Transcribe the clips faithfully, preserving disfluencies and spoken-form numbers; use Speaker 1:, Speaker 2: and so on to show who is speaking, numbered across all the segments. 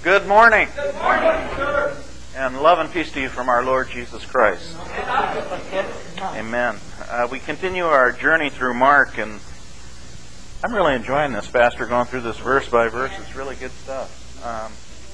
Speaker 1: Good morning.
Speaker 2: Good morning, sir.
Speaker 1: And love and peace to you from our Lord Jesus Christ. Amen. Uh, we continue our journey through Mark, and I'm really enjoying this, Pastor, going through this verse by verse. It's really good stuff. Um,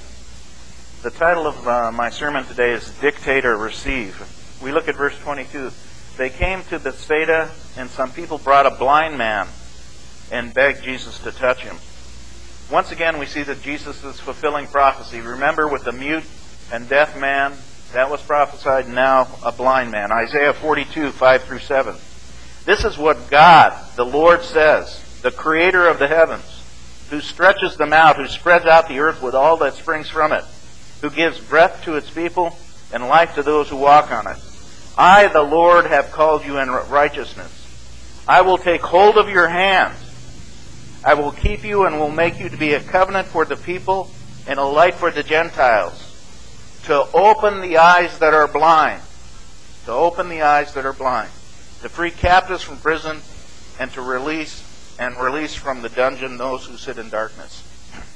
Speaker 1: the title of uh, my sermon today is Dictate or Receive. We look at verse twenty-two. They came to Bethsaida, and some people brought a blind man and begged Jesus to touch him. Once again, we see that Jesus is fulfilling prophecy. Remember, with the mute and deaf man, that was prophesied, now a blind man. Isaiah forty-two, five through seven. This is what God, the Lord, says, the Creator of the heavens, who stretches them out, who spreads out the earth with all that springs from it, who gives breath to its people and life to those who walk on it. I, the Lord, have called you in righteousness. I will take hold of your hand. I will keep you and will make you to be a covenant for the people and a light for the Gentiles, to open the eyes that are blind, to open the eyes that are blind, to free captives from prison, and to release and release from the dungeon those who sit in darkness.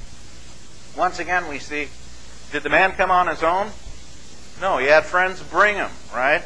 Speaker 1: Once again, we see, did the man come on his own? No, he had friends bring him, right?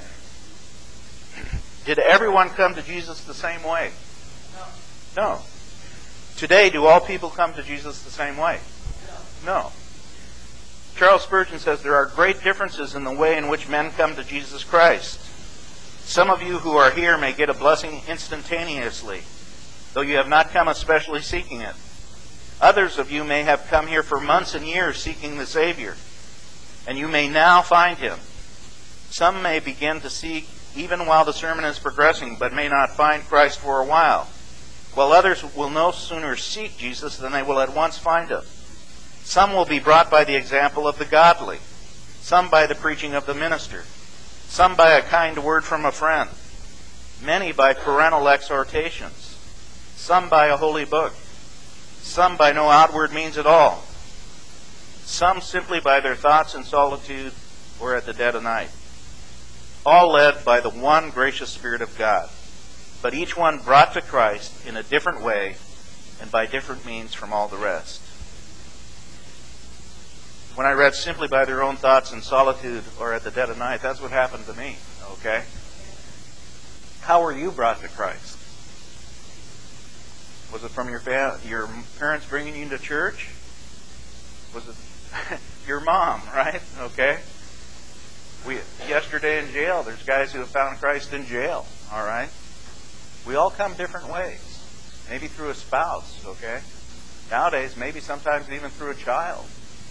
Speaker 1: Did everyone come to Jesus the same way? No. No. Today, do all people come to Jesus the same way? No. Charles Spurgeon says there are great differences in the way in which men come to Jesus Christ. Some of you who are here may get a blessing instantaneously, though you have not come especially seeking it. Others of you may have come here for months and years seeking the Savior, and you may now find Him. Some may begin to seek even while the sermon is progressing, but may not find Christ for a while, while others will no sooner seek Jesus than they will at once find Him. Some will be brought by the example of the godly, some by the preaching of the minister, some by a kind word from a friend, many by parental exhortations, some by a holy book, some by no outward means at all, some simply by their thoughts in solitude or at the dead of night, all led by the one gracious Spirit of God, but each one brought to Christ in a different way and by different means from all the rest. When I read simply by their own thoughts in solitude or at the dead of night, that's what happened to me, okay? How were you brought to Christ? Was it from your fa- your parents bringing you to church? Was it your mom, right? Okay. We yesterday in jail, there's guys who have found Christ in jail, all right? We all come different ways. Maybe through a spouse, okay? Nowadays, maybe sometimes even through a child.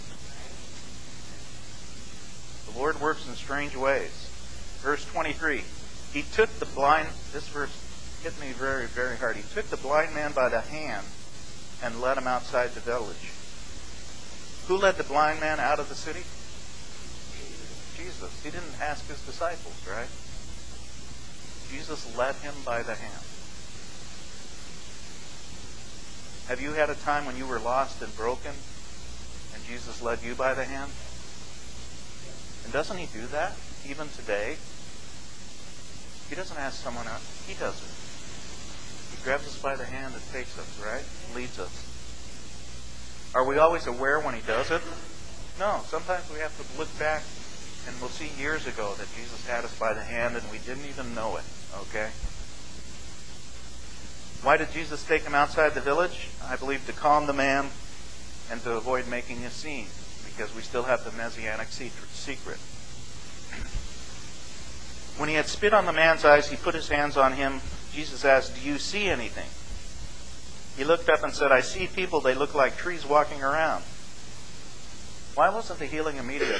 Speaker 1: The Lord works in strange ways. Verse twenty-three. He took the blind, this verse hit me very, very hard. He took the blind man by the hand and led him outside the village. Who led the blind man out of the city? Jesus. He didn't ask His disciples, right? Jesus led him by the hand. Have you had a time when you were lost and broken and Jesus led you by the hand? And doesn't He do that even today? He doesn't ask someone else. He does it. He grabs us by the hand and takes us, right? Leads us. Are we always aware when He does it? No. Sometimes we have to look back and we'll see years ago that Jesus had us by the hand and we didn't even know it. Okay? Why did Jesus take him outside the village? I believe to calm the man and to avoid making a scene, because we still have the Messianic secret. When He had spit on the man's eyes, He put His hands on him. Jesus asked, "Do you see anything?" He looked up and said, "I see people. They look like trees walking around." Why wasn't the healing immediate?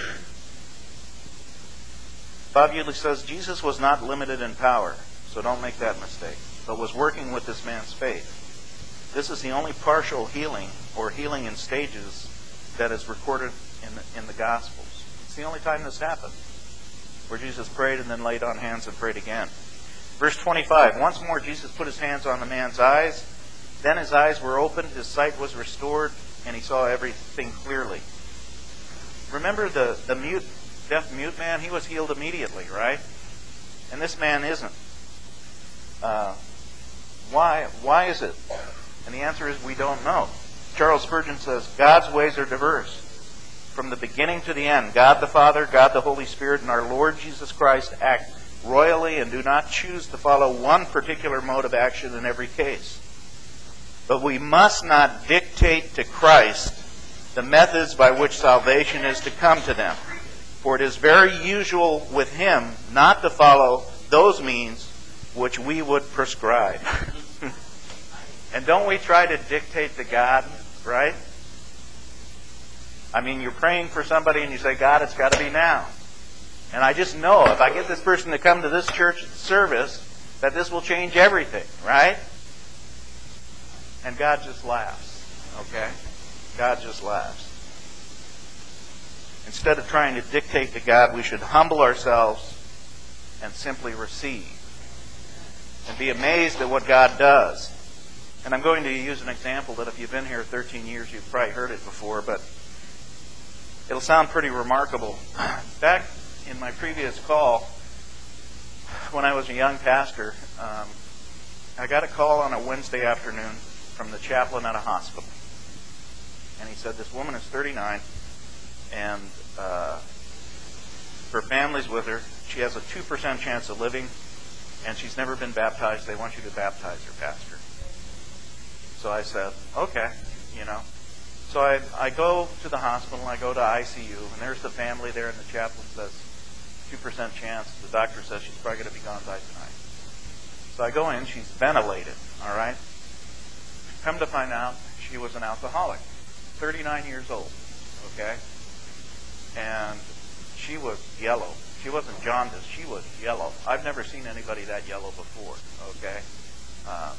Speaker 1: Bob Uehle says Jesus was not limited in power, so don't make that mistake, but was working with this man's faith. This is the only partial healing, or healing in stages, that is recorded in the, in the Gospels. It's the only time this happened, where Jesus prayed and then laid on hands and prayed again. Verse twenty-five, once more Jesus put His hands on the man's eyes. Then his eyes were opened, his sight was restored, and he saw everything clearly. Remember the, the mute deaf mute man, he was healed immediately, right? And this man isn't. Uh, why? Why is it? And the answer is we don't know. Charles Spurgeon says, God's ways are diverse. from the beginning to the end. God the Father, God the Holy Spirit, and our Lord Jesus Christ act royally and do not choose to follow one particular mode of action in every case. But we must not dictate to Christ the methods by which salvation is to come to them. For it is very usual with Him not to follow those means which we would prescribe. And don't we try to dictate to God, right? I mean, you're praying for somebody and you say, God, it's got to be now. And I just know if I get this person to come to this church service, that this will change everything, right? And God just laughs, okay? God just laughs. Instead of trying to dictate to God, we should humble ourselves and simply receive. And be amazed at what God does. And I'm going to use an example that if you've been here thirteen years, you've probably heard it before, but it'll sound pretty remarkable. Back in my previous call, when I was a young pastor, um, I got a call on a Wednesday afternoon from the chaplain at a hospital. And he said, this woman is thirty-nine, and uh, her family's with her. She has a two percent chance of living, and she's never been baptized. They want you to baptize her, Pastor. So I said, okay, you know. So I, I go to the hospital, and I go to I C U, and there's the family there, and the chaplain says, two percent chance. The doctor says she's probably going to be gone by tonight. So I go in, she's ventilated, all right? Come to find out, she was an alcoholic, thirty-nine years old, okay? And she was yellow. She wasn't jaundiced, she was yellow. I've never seen anybody that yellow before, okay? Um,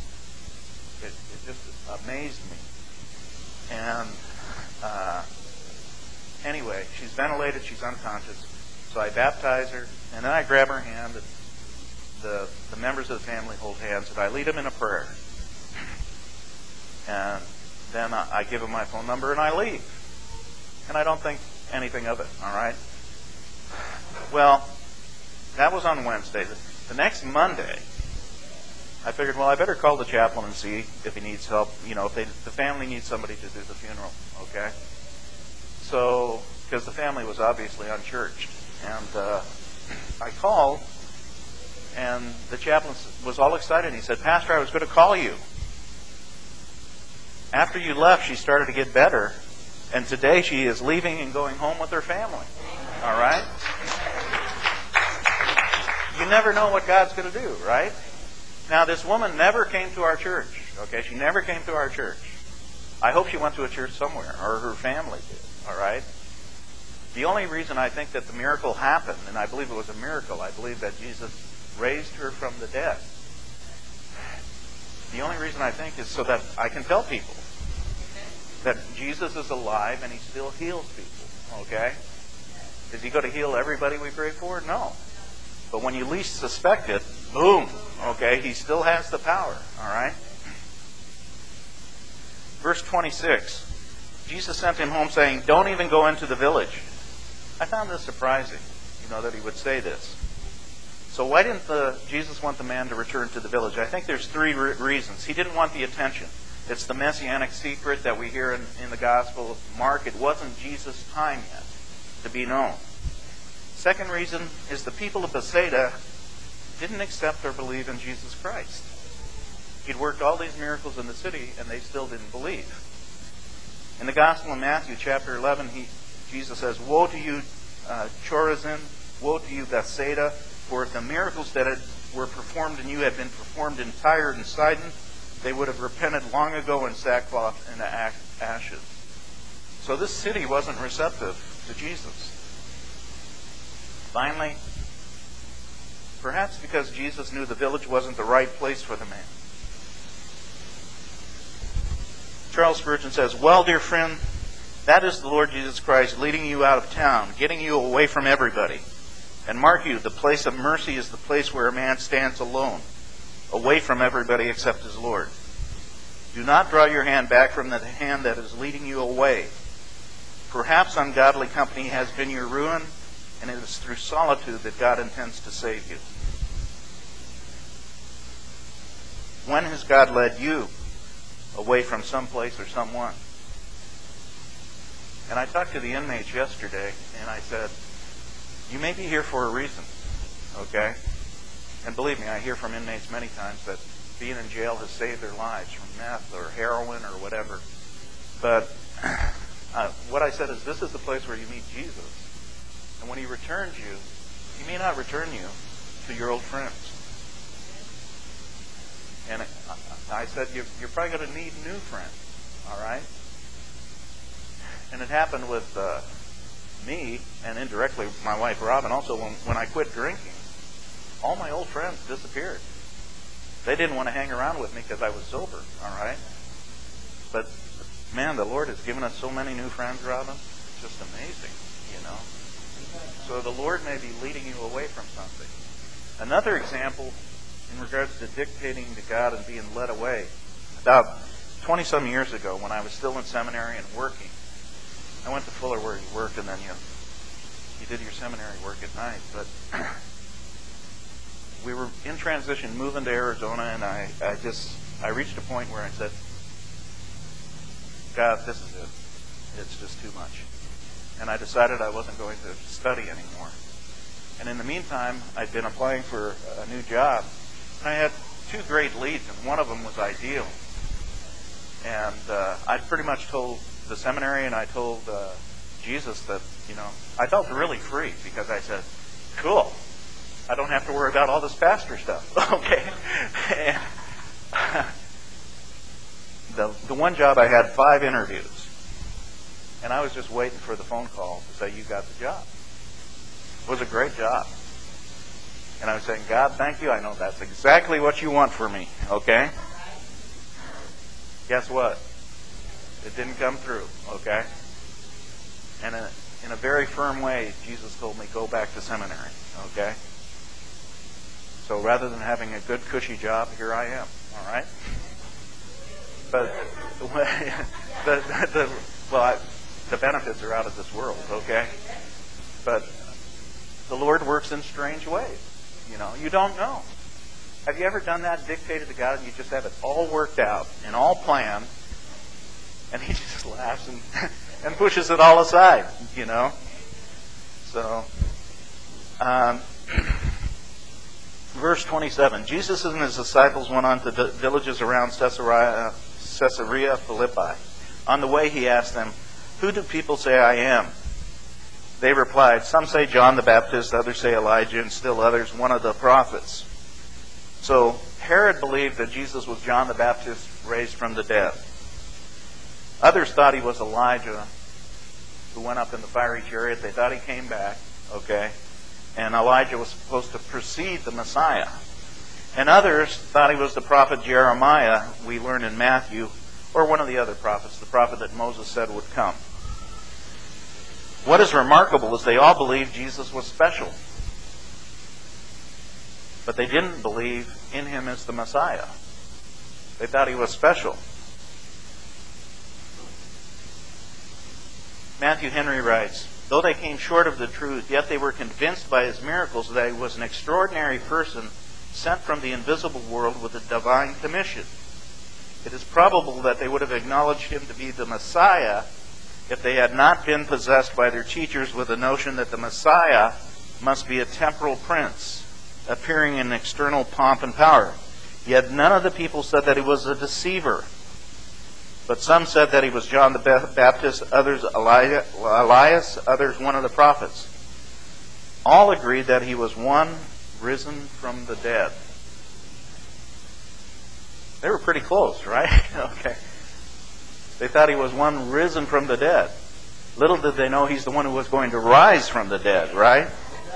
Speaker 1: It, it just amazed me. And uh, anyway, she's ventilated, she's unconscious. So I baptize her, and then I grab her hand, and the, the members of the family hold hands, and I lead them in a prayer. And then I, I give them my phone number, and I leave. And I don't think anything of it, all right? Well, that was on Wednesday. The, the next Monday, I figured, well, I better call the chaplain and see if he needs help. You know, if they, the family needs somebody to do the funeral, okay? So, because the family was obviously unchurched. And uh, I called, and the chaplain was all excited. He said, Pastor, I was going to call you. After you left, she started to get better. And today she is leaving and going home with her family. All right? You never know what God's going to do, right? Now, this woman never came to our church, okay? She never came to our church. I hope she went to a church somewhere, or her family did, all right? The only reason I think that the miracle happened, and I believe it was a miracle, I believe that Jesus raised her from the dead. The only reason I think is so that I can tell people that Jesus is alive and He still heals people, okay? Is He going to heal everybody we pray for? No. But when you least suspect it, boom, okay, He still has the power, all right? Verse twenty-six, Jesus sent him home saying, don't even go into the village. I found this surprising, you know, that He would say this. So why didn't the, Jesus want the man to return to the village? I think there's three re- reasons. He didn't want the attention. It's the messianic secret that we hear in, in the Gospel of Mark. It wasn't Jesus' time yet to be known. Second reason is the people of Bethsaida didn't accept or believe in Jesus Christ. He'd worked all these miracles in the city, and they still didn't believe. In the Gospel of Matthew, chapter eleven, he, Jesus says, woe to you, uh, Chorazin, woe to you, Bethsaida, for if the miracles that had, were performed in you had been performed in Tyre and Sidon, they would have repented long ago in sackcloth and ashes. So this city wasn't receptive to Jesus. Finally, perhaps because Jesus knew the village wasn't the right place for the man. Charles Spurgeon says, well, dear friend, that is the Lord Jesus Christ leading you out of town, getting you away from everybody. And mark you, the place of mercy is the place where a man stands alone, away from everybody except his Lord. Do not draw your hand back from the hand that is leading you away. Perhaps ungodly company has been your ruin, and it is through solitude that God intends to save you. When has God led you away from some place or someone? And I talked to the inmates yesterday, and I said, you may be here for a reason, okay? And believe me, I hear from inmates many times that being in jail has saved their lives from meth or heroin or whatever. But uh, what I said is, this is the place where you meet Jesus. And when he returns you, he may not return you to your old friends. And I said, you're, you're probably going to need new friends, all right? And it happened with uh, me, and indirectly my wife Robin also, when, when I quit drinking, all my old friends disappeared. They didn't want to hang around with me because I was sober, all right? But, man, the Lord has given us so many new friends, Robin. It's just amazing, you know? So the Lord may be leading you away from something. Another example in regards to dictating to God and being led away. About twenty-some years ago, when I was still in seminary and working, I went to Fuller where you worked, and then you you did your seminary work at night. But we were in transition, moving to Arizona, and I, I just I reached a point where I said, God, this is it. It's just too much. And I decided I wasn't going to study anymore. And in the meantime, I'd been applying for a new job. I had two great leads, and one of them was Ideal. And uh, I pretty much told the seminary, and I told uh, Jesus that, you know, I felt really free because I said, cool, I don't have to worry about all this pastor stuff. Okay. And the, the one job, I had five interviews. And I was just waiting for the phone call to say, you got the job. It was a great job. And I was saying, God, thank you. I know that's exactly what you want for me. Okay? Guess what? It didn't come through. Okay? And in a, in a very firm way, Jesus told me, go back to seminary. Okay? So rather than having a good, cushy job, here I am. All right? But the, the, the well, I, the benefits are out of this world, okay? But the Lord works in strange ways. You know, you don't know. Have you ever done that, dictated to God, and you just have it all worked out and all planned, and He just laughs and, and pushes it all aside, you know? So, um, verse twenty-seven, Jesus and His disciples went on to the villages around Caesarea, Caesarea Philippi. On the way, He asked them, who do people say I am? They replied, some say John the Baptist, others say Elijah, and still others one of the prophets. So Herod believed that Jesus was John the Baptist raised from the dead. Others thought he was Elijah who went up in the fiery chariot. They thought he came back, okay? And Elijah was supposed to precede the Messiah. And others thought he was the prophet Jeremiah, we learn in Matthew, or one of the other prophets, the prophet that Moses said would come. What is remarkable is they all believed Jesus was special. But they didn't believe in Him as the Messiah. They thought He was special. Matthew Henry writes, though they came short of the truth, yet they were convinced by His miracles that He was an extraordinary person sent from the invisible world with a divine commission. It is probable that they would have acknowledged Him to be the Messiah if they had not been possessed by their teachers with the notion that the Messiah must be a temporal prince, appearing in external pomp and power. Yet none of the people said that He was a deceiver. But some said that He was John the Baptist, others Elias, others one of the prophets. All agreed that He was one risen from the dead. They were pretty close, right? Okay. They thought He was one risen from the dead. Little did they know He's the one who was going to rise from the dead, right?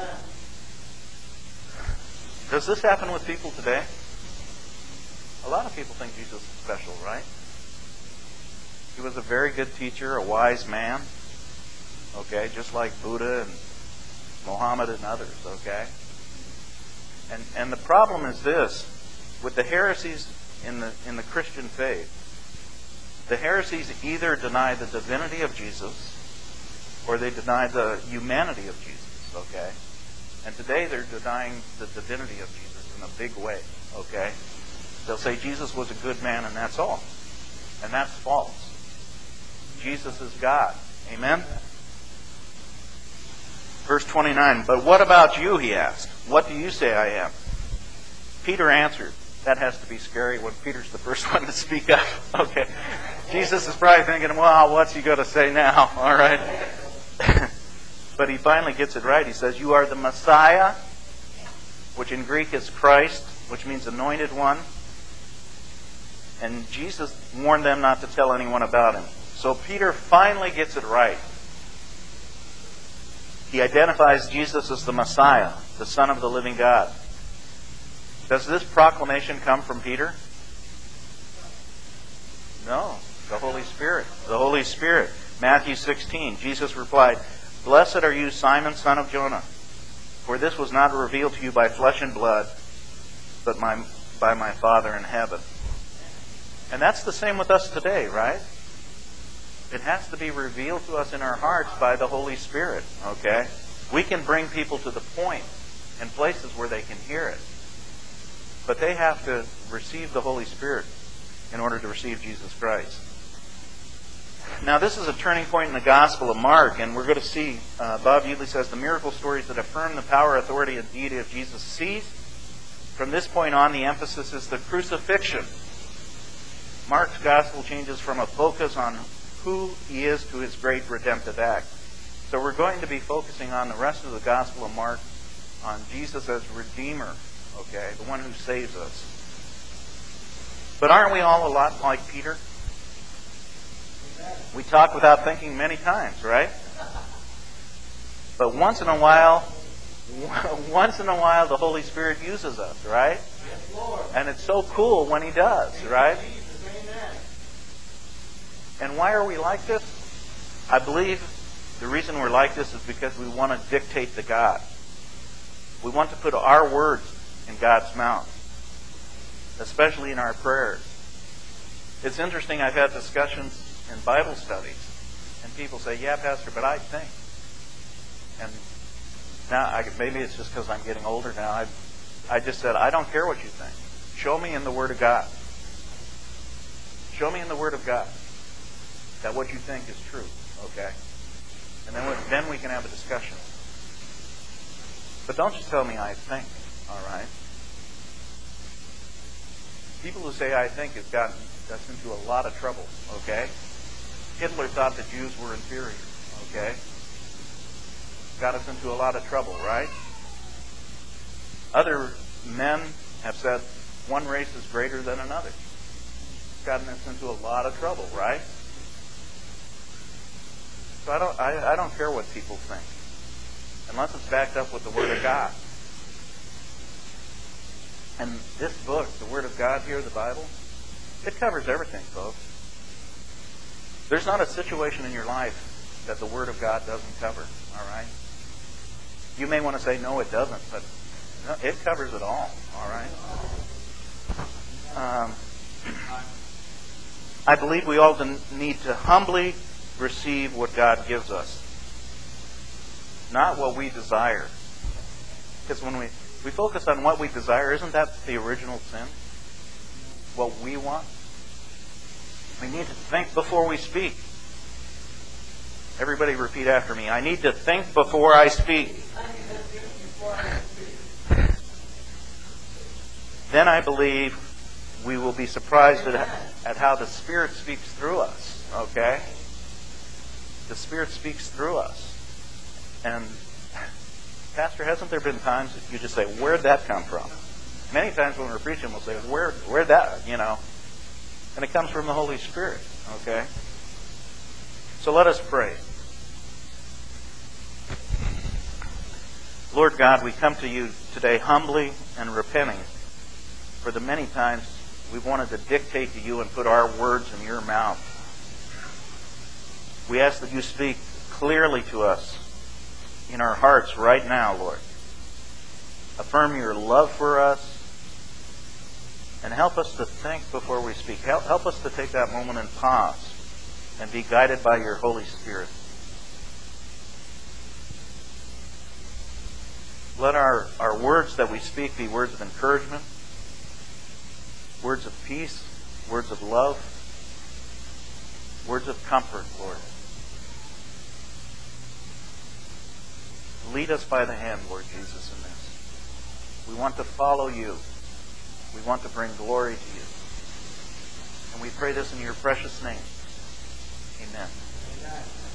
Speaker 1: Does this happen with people today? A lot of people think Jesus is special, right? He was a very good teacher, a wise man, okay, just like Buddha and Muhammad and others, okay? And and the problem is this, with the heresies in the in the Christian faith, the heresies either deny the divinity of Jesus or they deny the humanity of Jesus, okay? And today they're denying the divinity of Jesus in a big way, okay? They'll say Jesus was a good man and that's all. And that's false. Jesus is God, Amen? Verse twenty-nine, but what about you, he asked. What do you say I am? Peter answered. That has to be scary when Peter's the first one to speak up. Okay. Jesus is probably thinking, well, what's he going to say now? All right. But he finally gets it right. He says, you are the Messiah, which in Greek is Christ, which means anointed one. And Jesus warned them not to tell anyone about him. So Peter finally gets it right. He identifies Jesus as the Messiah, the Son of the living God. Does this proclamation come from Peter? No, the Holy Spirit. The Holy Spirit. Matthew sixteen, Jesus replied, blessed are you, Simon, son of Jonah, for this was not revealed to you by flesh and blood, but my, by my Father in heaven. And that's the same with us today, right? It has to be revealed to us in our hearts by the Holy Spirit, okay? We can bring people to the point and places where they can hear it. But they have to receive the Holy Spirit in order to receive Jesus Christ. Now, this is a turning point in the Gospel of Mark, and we're going to see, uh, Bob Utley says, the miracle stories that affirm the power, authority, and deity of Jesus cease. From this point on, the emphasis is the crucifixion. Mark's Gospel changes from a focus on who he is to his great redemptive act. So we're going to be focusing on the rest of the Gospel of Mark on Jesus as Redeemer, okay, the one who saves us. But aren't we all a lot like Peter? We talk without thinking many times, right? But once in a while, once in a while the Holy Spirit uses us, right? And it's so cool when he does, right? And why are we like this? I believe the reason we're like this is because we want to dictate to God. We want to put our words in God's mouth, especially in our prayers. It's interesting, I've had discussions in Bible studies, and people say, yeah, Pastor, but I think. And now, I, maybe it's just because I'm getting older now, I, I just said, I don't care what you think. Show me in the Word of God. Show me in the Word of God that what you think is true, okay? And then, then we can have a discussion. But don't just tell me I think, all right? People who say I think has gotten us into a lot of trouble, okay? Hitler thought the Jews were inferior, okay? Got us into a lot of trouble, right? Other men have said one race is greater than another. Gotten us into a lot of trouble, right? So I don't, I, I don't care what people think, unless it's backed up with the Word of God. And this book, the Word of God here, the Bible, it covers everything, folks. There's not a situation in your life that the Word of God doesn't cover, all right? You may want to say, no, it doesn't, but no, it covers it all, all right? Um, I believe we all need to humbly receive what God gives us, not what we desire. Because when we, we focus on what we desire, isn't that the original sin? What we want? We need to think before we speak. Everybody repeat after me. I need to think before I speak. Then I believe we will be surprised at, at how the Spirit speaks through us. Okay? The Spirit speaks through us. And, Pastor, hasn't there been times that you just say, where'd that come from? Many times when we're preaching, we'll say, where, where'd that, you know? And it comes from the Holy Spirit. Okay? So let us pray. Lord God, we come to you today humbly and repenting for the many times we've wanted to dictate to you and put our words in your mouth. We ask that you speak clearly to us in our hearts right now, Lord. Affirm your love for us and help us to think before we speak. Help, help us to take that moment and pause and be guided by your Holy Spirit. Let our, our words that we speak be words of encouragement, words of peace, words of love, words of comfort, Lord. Lead us by the hand, Lord Jesus, in this. We want to follow you. We want to bring glory to you. And we pray this in your precious name. Amen.